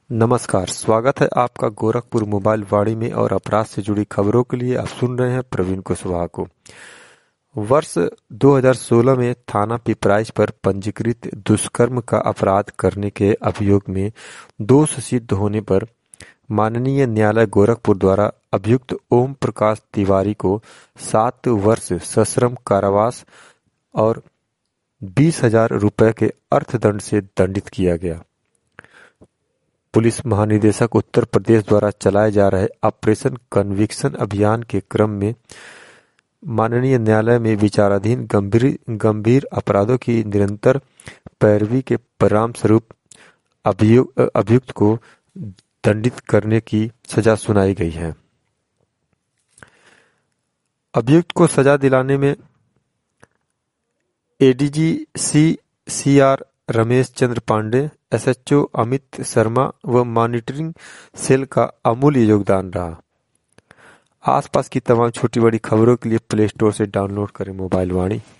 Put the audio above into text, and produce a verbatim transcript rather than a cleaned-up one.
नमस्कार, स्वागत है आपका गोरखपुर मोबाइल वाणी में और अपराध से जुड़ी खबरों के लिए आप सुन रहे हैं प्रवीण कुशवाहा को। वर्ष दो हज़ार सोलह में थाना पिपराइच पर पंजीकृत दुष्कर्म का अपराध करने के अभियोग में दोष सिद्ध होने पर माननीय न्यायालय गोरखपुर द्वारा अभियुक्त ओम प्रकाश तिवारी को सात वर्ष सश्रम कारावास और बीस हजार रुपये के अर्थदंड से दंडित किया गया। पुलिस महानिदेशक उत्तर प्रदेश द्वारा चलाए जा रहे ऑपरेशन कन्विक्शन अभियान के क्रम में माननीय न्यायालय में विचाराधीन गंभीर गंभीर अपराधों की निरंतर पैरवी के परिणाम स्वरूप अभियुक्त को दंडित करने की सजा सुनाई गई है। अभियुक्त को सजा दिलाने में ADG C C R Ramesh Chandra Pande, SHO Amit Sharma व मॉनिटरिंग सेल का अमूल्य योगदान रहा। आसपास की तमाम छोटी बड़ी खबरों के लिए प्ले स्टोर से डाउनलोड करें मोबाइल वाणी।